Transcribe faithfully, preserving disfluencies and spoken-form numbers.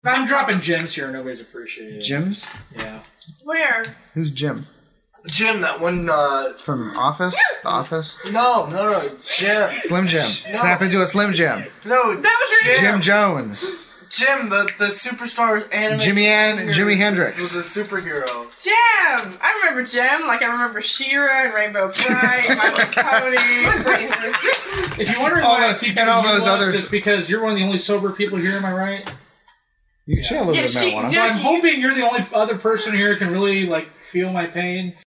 I'm dropping gems here. Nobody's appreciating it. Gems? Yeah. Where? Who's Jim? Jim, that one, uh... From Office? The Office? No, no, no. Jim. Slim Jim. No. Snap into a Slim Jim. No, that was your Jim Jones. Jim, the, the superstar anime. Jimmy Ann, Jimi Hendrix. Was a superhero. Jim! I remember Jim. Like, I remember She-Ra and Rainbow Bright, My Little Pony. If you're wondering all why I the, keep and all giving you those looks, others. it's because you're one of the only sober people here, am I right? You can share a little Yeah, bit of she- marijuana. So I'm hoping you're the only other person here who can really, like, feel my pain.